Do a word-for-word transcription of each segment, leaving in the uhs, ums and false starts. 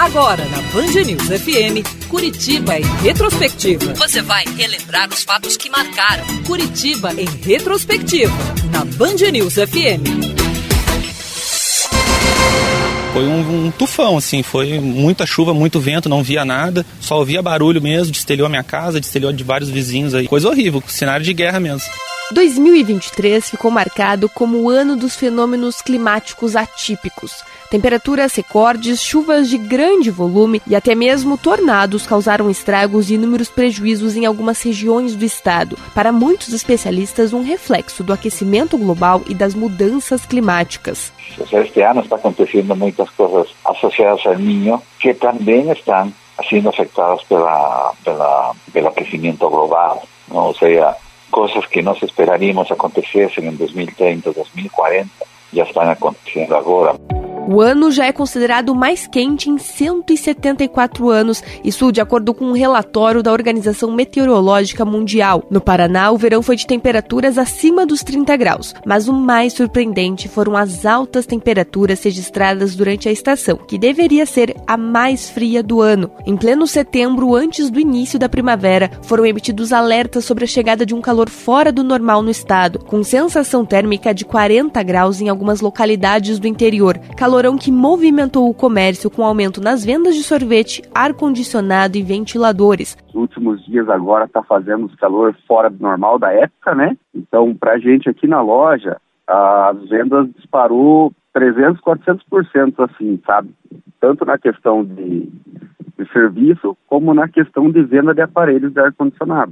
Agora na Band News F M, Curitiba em Retrospectiva. Você vai relembrar os fatos que marcaram Curitiba em Retrospectiva, na Band News F M. Foi um, um tufão, assim, foi muita chuva, muito vento, não via nada, só ouvia barulho mesmo, destelhou a minha casa, destelhou de vários vizinhos aí. Coisa horrível, cenário de guerra mesmo. dois mil e vinte e três ficou marcado como o ano dos fenômenos climáticos atípicos. Temperaturas recordes, chuvas de grande volume e até mesmo tornados causaram estragos e inúmeros prejuízos em algumas regiões do estado. Para muitos especialistas, um reflexo do aquecimento global e das mudanças climáticas. Este ano está acontecendo muitas coisas associadas ao Niño que também estão sendo afetadas pela, pela, pelo aquecimento global, não? Ou seja, coisas que nós esperaríamos acontecessem em dois mil e trinta, dois mil e quarenta, já estão acontecendo agora. O ano já é considerado o mais quente em cento e setenta e quatro anos, isso de acordo com um relatório da Organização Meteorológica Mundial. No Paraná, o verão foi de temperaturas acima dos trinta graus, mas o mais surpreendente foram as altas temperaturas registradas durante a estação, que deveria ser a mais fria do ano. Em pleno setembro, antes do início da primavera, foram emitidos alertas sobre a chegada de um calor fora do normal no estado, com sensação térmica de quarenta graus em algumas localidades do interior. Calorão que movimentou o comércio com aumento nas vendas de sorvete, ar-condicionado e ventiladores. Nos últimos dias agora está fazendo calor fora do normal da época, né? Então, para a gente aqui na loja, as vendas disparou trezentos, quatrocentos por cento, assim, sabe? Tanto na questão de, de serviço, como na questão de venda de aparelhos de ar-condicionado.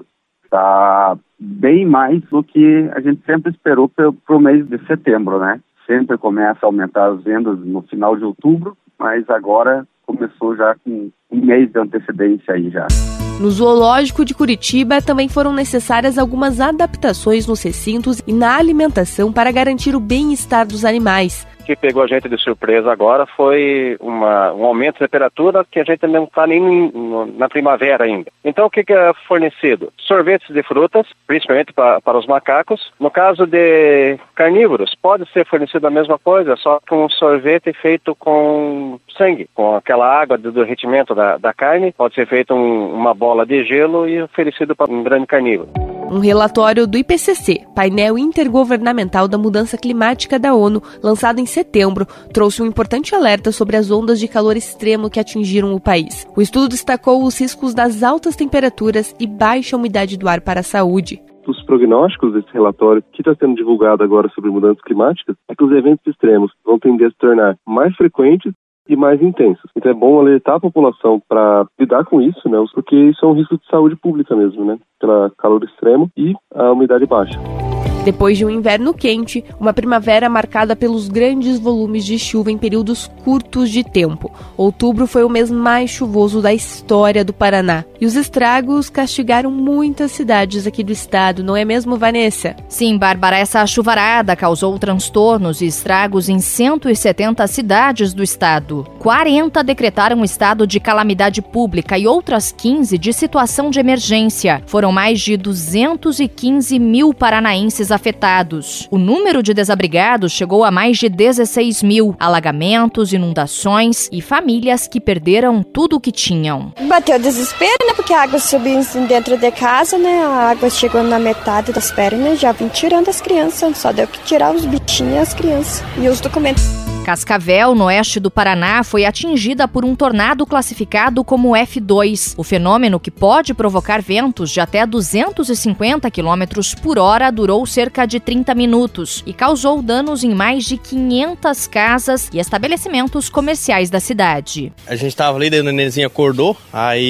Está bem mais do que a gente sempre esperou para o mês de setembro, né? Sempre começa a aumentar as vendas no final de outubro, mas agora começou já com um mês de antecedência aí já. No Zoológico de Curitiba também foram necessárias algumas adaptações nos recintos e na alimentação para garantir o bem-estar dos animais. O que pegou a gente de surpresa agora foi uma, um aumento de temperatura que a gente não está nem no, na primavera ainda. Então o que, que é fornecido? Sorvetes de frutas, principalmente pra, para os macacos. No caso de carnívoros, pode ser fornecido a mesma coisa, só que um sorvete feito com sangue, com aquela água do derretimento da, da carne. Pode ser feito um, uma bola de gelo e oferecido para um grande carnívoro. Um relatório do I P C C, Painel Intergovernamental da Mudança Climática da ONU, lançado em setembro, trouxe um importante alerta sobre as ondas de calor extremo que atingiram o país. O estudo destacou os riscos das altas temperaturas e baixa umidade do ar para a saúde. Os prognósticos desse relatório que está sendo divulgado agora sobre mudanças climáticas é que os eventos extremos vão tender a se tornar mais frequentes e mais intensos. Então é bom alertar a população para lidar com isso, né? Porque isso é um risco de saúde pública mesmo, né? Pelo calor extremo e a umidade baixa. Depois de um inverno quente, uma primavera marcada pelos grandes volumes de chuva em períodos curtos de tempo. Outubro foi o mês mais chuvoso da história do Paraná. E os estragos castigaram muitas cidades aqui do estado, não é mesmo, Vanessa? Sim, Bárbara, essa chuvarada causou transtornos e estragos em cento e setenta cidades do estado. quarenta decretaram estado de calamidade pública e outras quinze de situação de emergência. Foram mais de duzentos e quinze mil paranaenses afetados. O número de desabrigados chegou a mais de dezesseis mil. Alagamentos, inundações e famílias que perderam tudo o que tinham. Bateu desespero, né? Porque a água subiu dentro de casa, né? A água chegou na metade das pernas, já vim tirando as crianças. Só deu que tirar os bichinhos e as crianças. E os documentos. Cascavel, no oeste do Paraná, foi atingida por um tornado classificado como F dois. O fenômeno, que pode provocar ventos de até duzentos e cinquenta quilômetros por hora, durou cerca de trinta minutos e causou danos em mais de quinhentas casas e estabelecimentos comerciais da cidade. A gente estava ali, daí o nenenzinho acordou,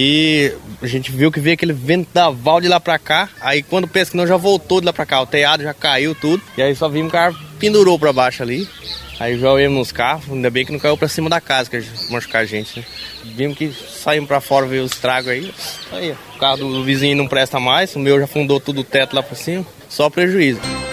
aí a gente viu que veio aquele vendaval de lá pra cá, aí quando pensa que não, já voltou de lá pra cá, o telhado já caiu tudo, e aí só vimos que o cara pendurou pra baixo ali. Aí já olhamos nos carros, ainda bem que não caiu pra cima da casa, que machucar a gente, né? Vimos que saímos pra fora ver os estragos aí. Aí, o carro do vizinho não presta mais, o meu já fundou tudo o teto lá pra cima, só prejuízo.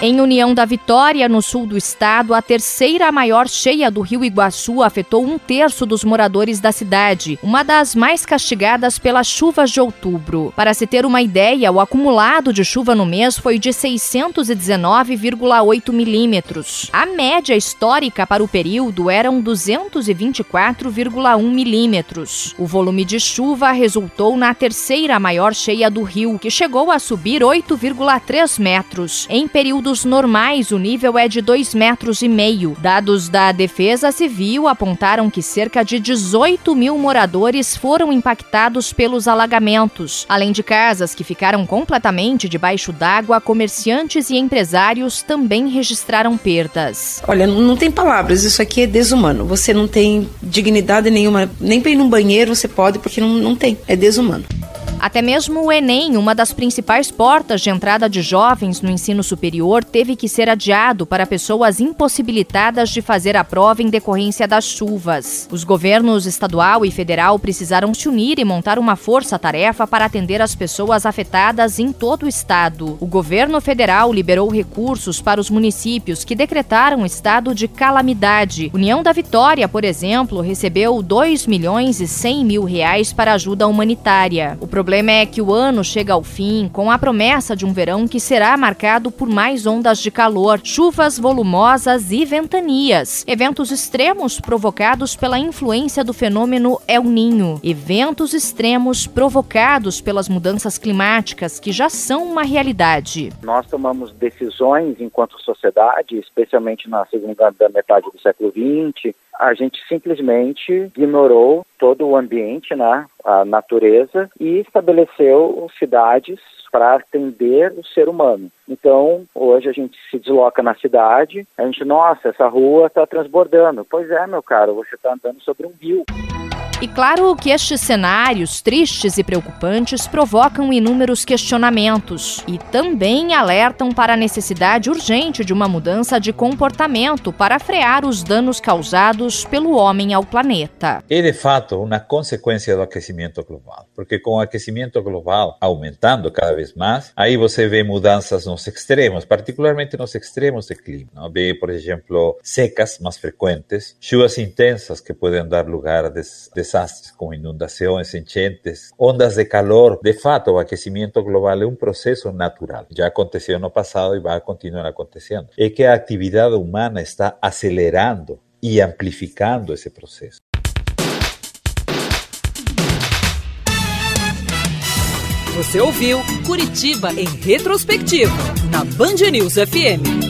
Em União da Vitória, no sul do estado, a terceira maior cheia do Rio Iguaçu afetou um terço dos moradores da cidade, uma das mais castigadas pelas chuvas de outubro. Para se ter uma ideia, o acumulado de chuva no mês foi de seiscentos e dezenove vírgula oito milímetros. A média histórica para o período eram duzentos e vinte e quatro vírgula um milímetros. O volume de chuva resultou na terceira maior cheia do rio, que chegou a subir oito vírgula três metros. Em períodos normais, o nível é de dois metros e meio. Dados da Defesa Civil apontaram que cerca de dezoito mil moradores foram impactados pelos alagamentos. Além de casas que ficaram completamente debaixo d'água, comerciantes e empresários também registraram perdas. Olha, não tem palavras, isso aqui é desumano. Você não tem dignidade nenhuma, nem para ir num banheiro você pode, porque não, não tem, é desumano. Até mesmo o Enem, uma das principais portas de entrada de jovens no ensino superior, teve que ser adiado para pessoas impossibilitadas de fazer a prova em decorrência das chuvas. Os governos estadual e federal precisaram se unir e montar uma força-tarefa para atender as pessoas afetadas em todo o estado. O governo federal liberou recursos para os municípios que decretaram estado de calamidade. União da Vitória, por exemplo, recebeu dois milhões e cem mil reais para ajuda humanitária. O problema O problema é que o ano chega ao fim com a promessa de um verão que será marcado por mais ondas de calor, chuvas volumosas e ventanias. Eventos extremos provocados pela influência do fenômeno El Niño. Eventos extremos provocados pelas mudanças climáticas que já são uma realidade. Nós tomamos decisões enquanto sociedade, especialmente na segunda metade do século vinte, a gente simplesmente ignorou todo o ambiente, né, a natureza, e estabeleceu cidades para atender o ser humano. Então, hoje a gente se desloca na cidade, a gente, nossa, essa rua está transbordando. Pois é, meu caro, você está andando sobre um rio. E claro que estes cenários tristes e preocupantes provocam inúmeros questionamentos e também alertam para a necessidade urgente de uma mudança de comportamento para frear os danos causados pelo homem ao planeta. É de fato uma consequência do aquecimento global, porque com o aquecimento global aumentando cada vez mais, aí você vê mudanças nos extremos, particularmente nos extremos de clima. Não? Vê, por exemplo, secas mais frequentes, chuvas intensas que podem dar lugar a des desastres como inundações, enchentes, ondas de calor. De fato, o aquecimento global é um processo natural. Já aconteceu no passado e vai continuar acontecendo. É que a atividade humana está acelerando e amplificando esse processo. Você ouviu Curitiba em Retrospectiva, na Band News F M.